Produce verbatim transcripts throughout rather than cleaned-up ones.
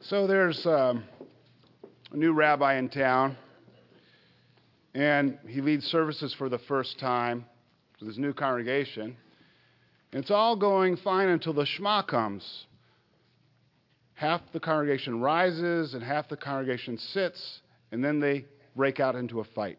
So there's um, a new rabbi in town, and he leads services for the first time to this new congregation. And it's all going fine until the Shema comes. Half the congregation rises and half the congregation sits, and then they break out into a fight.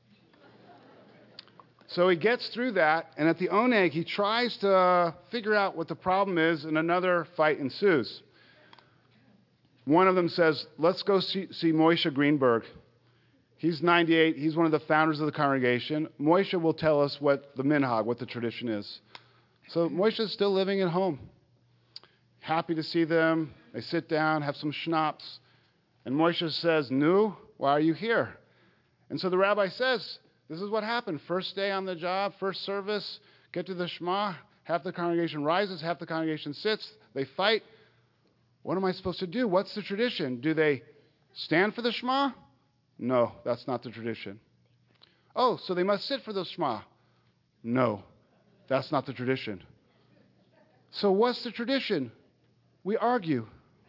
So he gets through that, and at the oneg, he tries to uh, figure out what the problem is, and another fight ensues. One of them says, let's go see, see Moshe Greenberg. He's ninety-eight. He's one of the founders of the congregation. Moshe will tell us what the minhag, what the tradition is. So Moshe is still living at home. Happy to see them. They sit down, have some schnapps. And Moshe says, Nu, why are you here? And so the rabbi says, this is what happened. First day on the job, first service, get to the Shema. Half the congregation rises, half the congregation sits. They fight. What am I supposed to do? What's the tradition? Do they stand for the Shema? No, that's not the tradition. Oh, so they must sit for the Shema? No, that's not the tradition. So what's the tradition? We argue.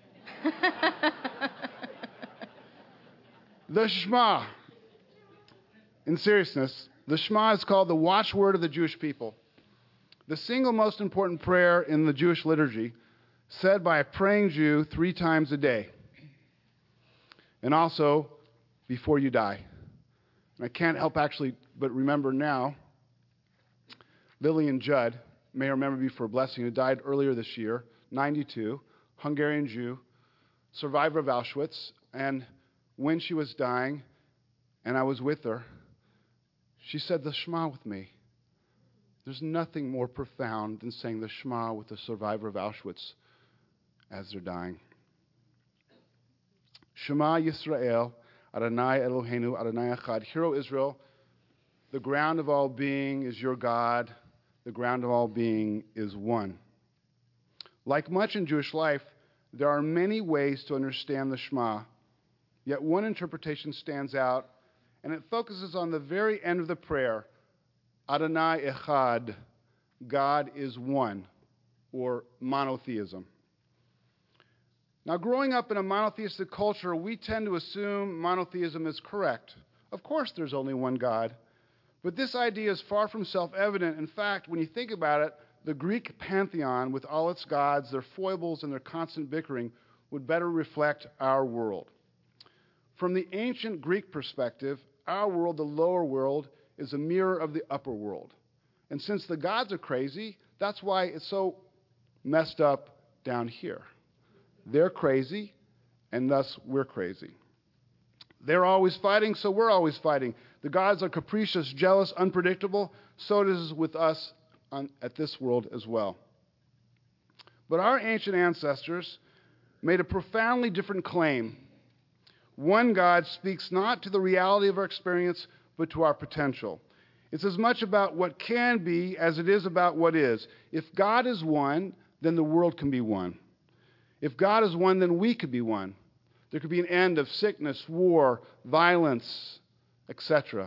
The Shema. In seriousness, the Shema is called the watchword of the Jewish people. The single most important prayer in the Jewish liturgy, said by a praying Jew three times a day. And also, before you die. And I can't help actually but remember now, Lillian Judd, may remember me for a blessing, who died earlier this year, ninety-two, Hungarian Jew, survivor of Auschwitz. And when she was dying, and I was with her, she said the Shema with me. There's nothing more profound than saying the Shema with the survivor of Auschwitz as they're dying. Shema Yisrael, Adonai Eloheinu, Adonai Echad. Hear, O Israel, the ground of all being is your God. The ground of all being is one. Like much in Jewish life, there are many ways to understand the Shema, yet one interpretation stands out, and it focuses on the very end of the prayer, Adonai Echad, God is one, or monotheism. Now, growing up in a monotheistic culture, we tend to assume monotheism is correct. Of course, there's only one God. But this idea is far from self-evident. In fact, when you think about it, the Greek pantheon, with all its gods, their foibles, and their constant bickering, would better reflect our world. From the ancient Greek perspective, our world, the lower world, is a mirror of the upper world. And since the gods are crazy, that's why it's so messed up down here. They're crazy, and thus we're crazy. They're always fighting, so we're always fighting. The gods are capricious, jealous, unpredictable. So it is with us on, at this world as well. But our ancient ancestors made a profoundly different claim. One God speaks not to the reality of our experience, but to our potential. It's as much about what can be as it is about what is. If God is one, then the world can be one. If God is one, then we could be one. There could be an end of sickness, war, violence, et cetera.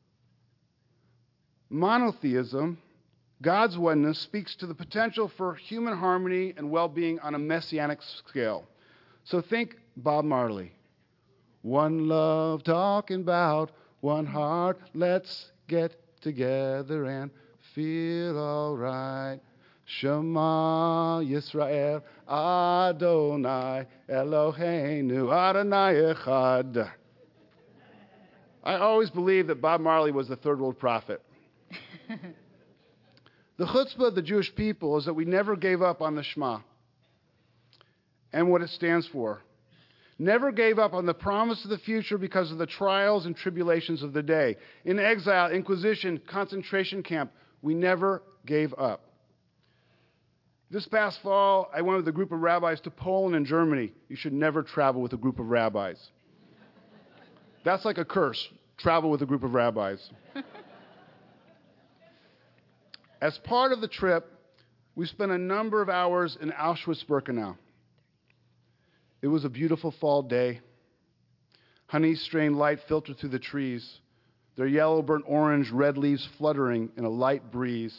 Monotheism, God's oneness, speaks to the potential for human harmony and well-being on a messianic scale. So think Bob Marley. One love talking about one heart. Let's get together and feel all right. Shema Yisrael, Adonai Eloheinu, Adonai Echad. I always believed that Bob Marley was the third world prophet. The chutzpah of the Jewish people is that we never gave up on the Shema and what it stands for. Never gave up on the promise of the future because of the trials and tribulations of the day. In exile, inquisition, concentration camp, we never gave up. This past fall, I went with a group of rabbis to Poland and Germany. You should never travel with a group of rabbis. That's like a curse. Travel with a group of rabbis. As part of the trip, we spent a number of hours in Auschwitz-Birkenau. It was a beautiful fall day. Honey-strained light filtered through the trees, their yellow, burnt orange, red leaves fluttering in a light breeze.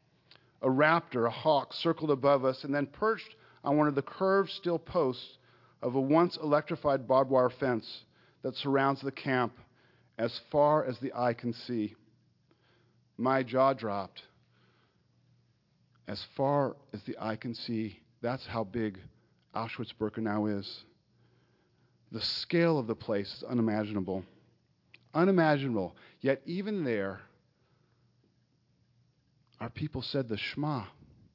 A raptor, a hawk, circled above us and then perched on one of the curved steel posts of a once electrified barbed wire fence that surrounds the camp as far as the eye can see. My jaw dropped. As far as the eye can see, that's how big Auschwitz-Birkenau is. The scale of the place is unimaginable. Unimaginable. Yet even there, our people said the Shema.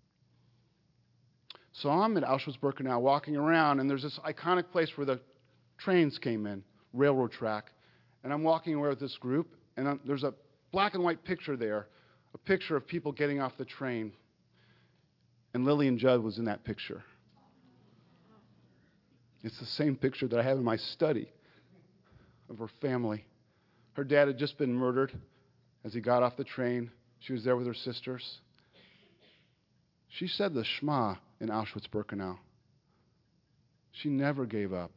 So I'm at Auschwitz-Birkenau walking around, and there's this iconic place where the trains came in, railroad track. And I'm walking around with this group, and I'm, there's a black and white picture there, a picture of people getting off the train. And Lillian Judd was in that picture. It's the same picture that I have in my study of her family. Her dad had just been murdered as he got off the train. She was there with her sisters. She said the Shema in Auschwitz-Birkenau. She never gave up.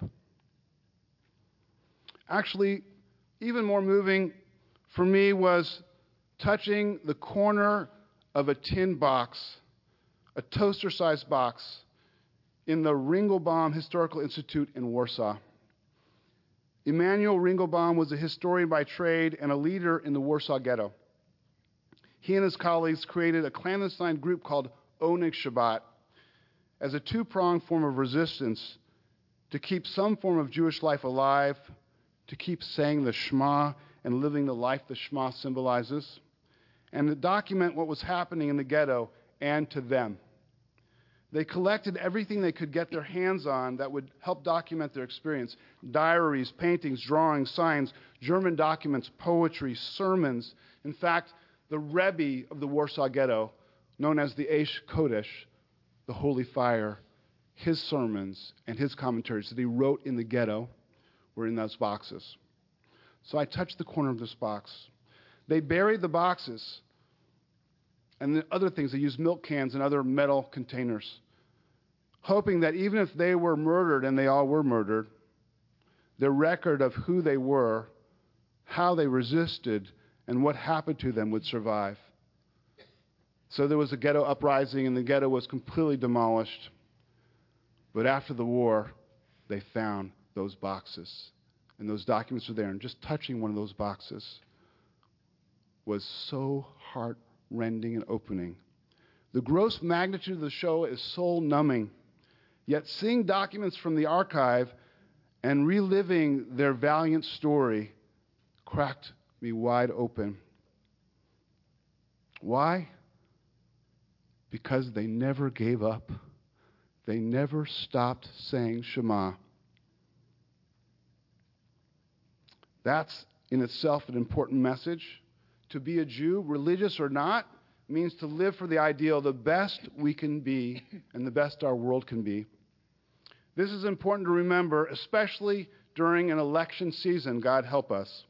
Actually, even more moving for me was touching the corner of a tin box, a toaster-sized box, in the Ringelbaum Historical Institute in Warsaw. Emanuel Ringelbaum was a historian by trade and a leader in the Warsaw Ghetto. He and his colleagues created a clandestine group called Oneg Shabbat as a two-pronged form of resistance to keep some form of Jewish life alive, to keep saying the Shema and living the life the Shema symbolizes, and to document what was happening in the ghetto and to them. They collected everything they could get their hands on that would help document their experience. Diaries, paintings, drawings, signs, German documents, poetry, sermons. In fact, the Rebbe of the Warsaw Ghetto, known as the Eish Kodesh, the Holy Fire, his sermons and his commentaries that he wrote in the ghetto were in those boxes. So I touched the corner of this box. They buried the boxes and the other things. They used milk cans and other metal containers, hoping that even if they were murdered, and they all were murdered, their record of who they were, how they resisted, and what happened to them would survive. So there was a ghetto uprising, and the ghetto was completely demolished. But after the war, they found those boxes, and those documents were there, and just touching one of those boxes was so heart-rending and opening. The gross magnitude of the show is soul-numbing, yet seeing documents from the archive and reliving their valiant story cracked me wide open. Why? Because they never gave up. They never stopped saying Shema. That's in itself an important message. To be a Jew, religious or not, means to live for the ideal, the best we can be and the best our world can be. This is important to remember, especially during an election season, God help us.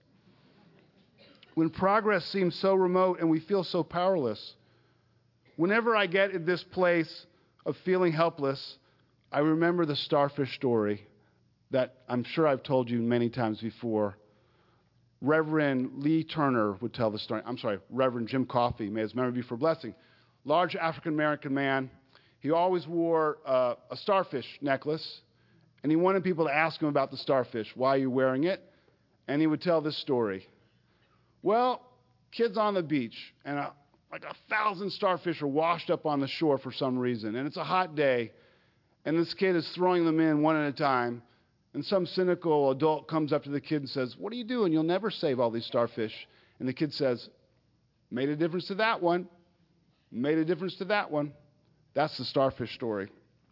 When progress seems so remote and we feel so powerless. Whenever I get in this place of feeling helpless, I remember the starfish story that I'm sure I've told you many times before. Reverend Lee Turner would tell the story. I'm sorry, Reverend Jim Coffey, may his memory be for blessing. Large African-American man. He always wore uh, a starfish necklace, and he wanted people to ask him about the starfish. Why are you wearing it? And he would tell this story. Well, kids on the beach, and a, like a thousand starfish are washed up on the shore for some reason, and it's a hot day, and this kid is throwing them in one at a time. And some cynical adult comes up to the kid and says, "What are you doing? You'll never save all these starfish." And the kid says, "Made a difference to that one. Made a difference to that one." That's the starfish story.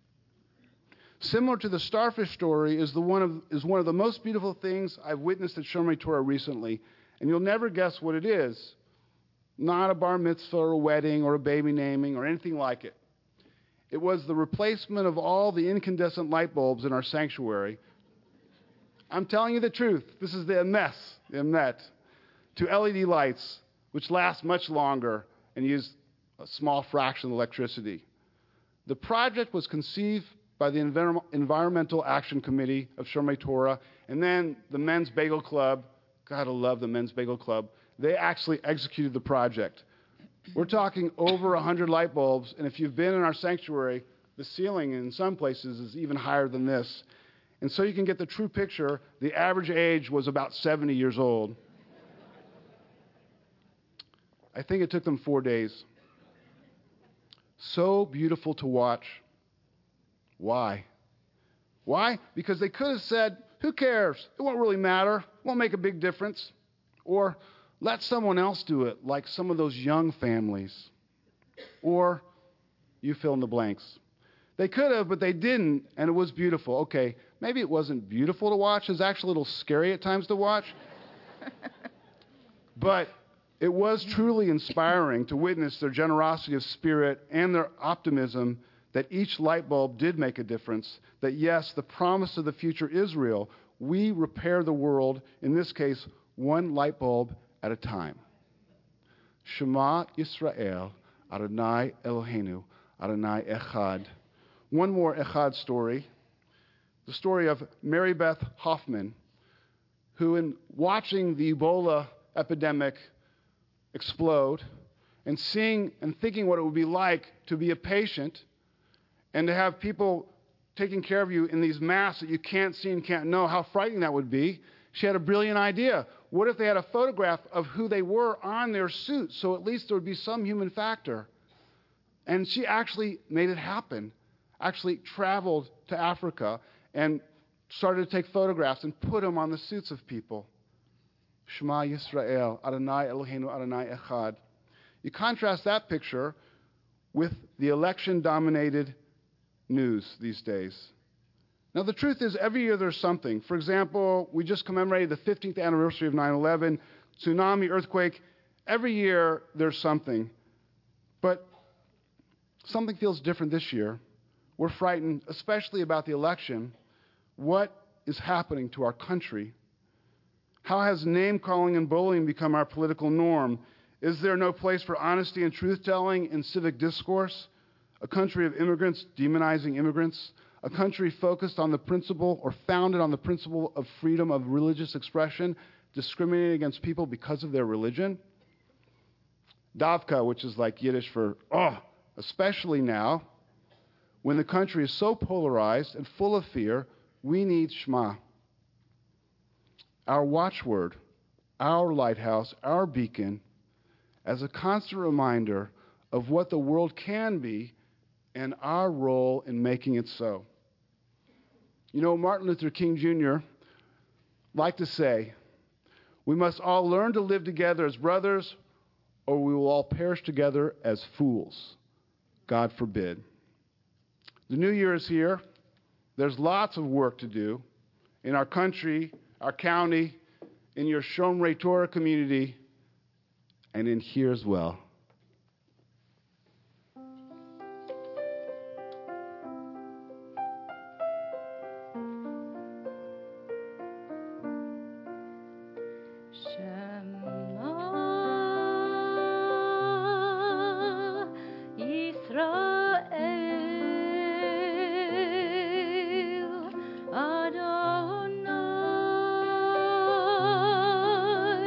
Similar to the starfish story is, the one, of, is one of the most beautiful things I've witnessed at Shomer Torah recently. And you'll never guess what it is. Not a bar mitzvah or a wedding or a baby naming or anything like it. It was the replacement of all the incandescent light bulbs in our sanctuary. I'm telling you the truth. This is the emes, the emet, to L E D lights, which last much longer and use a small fraction of electricity. The project was conceived by the Envir- Environmental Action Committee of Shomer Torah, and then the Men's Bagel Club. Gotta love the Men's Bagel Club. They actually executed the project. We're talking over one hundred light bulbs, and if you've been in our sanctuary, the ceiling in some places is even higher than this. And so you can get the true picture, the average age was about seventy years old. I think it took them four days. So beautiful to watch. Why? Why? Because they could have said, who cares? It won't really matter. It won't make a big difference. Or let someone else do it, like some of those young families. Or you fill in the blanks. They could have, but they didn't, and it was beautiful. Okay, maybe it wasn't beautiful to watch. It was actually a little scary at times to watch. But it was truly inspiring to witness their generosity of spirit and their optimism that each light bulb did make a difference, that yes, the promise of the future is real. We repair the world, in this case, one light bulb at a time. Shema Yisrael, Adonai Eloheinu, Adonai Echad. One more Echad story, the story of Mary Beth Hoffman, who in watching the Ebola epidemic explode and seeing and thinking what it would be like to be a patient and to have people taking care of you in these masks that you can't see and can't know, how frightening that would be. She had a brilliant idea. What if they had a photograph of who they were on their suit, so at least there would be some human factor? And she actually made it happen, actually traveled to Africa and started to take photographs and put them on the suits of people. Shema Yisrael, Adonai Eloheinu, Adonai Echad. You contrast that picture with the election-dominated news these days. Now, the truth is, every year there's something. For example, we just commemorated the fifteenth anniversary of nine eleven, tsunami, earthquake. Every year there's something. But something feels different this year. We're frightened, especially about the election. What is happening to our country? How has name-calling and bullying become our political norm? Is there no place for honesty and truth-telling in civic discourse? A country of immigrants demonizing immigrants? A country focused on the principle or founded on the principle of freedom of religious expression, discriminating against people because of their religion? Davka, which is like Yiddish for, oh, especially now, when the country is so polarized and full of fear, we need Shema. Our watchword, our lighthouse, our beacon, as a constant reminder of what the world can be and our role in making it so. You know, Martin Luther King Junior liked to say, we must all learn to live together as brothers, or we will all perish together as fools. God forbid. The new year is here. There's lots of work to do in our country, our county, in your Shomrei Torah community, and in here as well. Shema Yisrael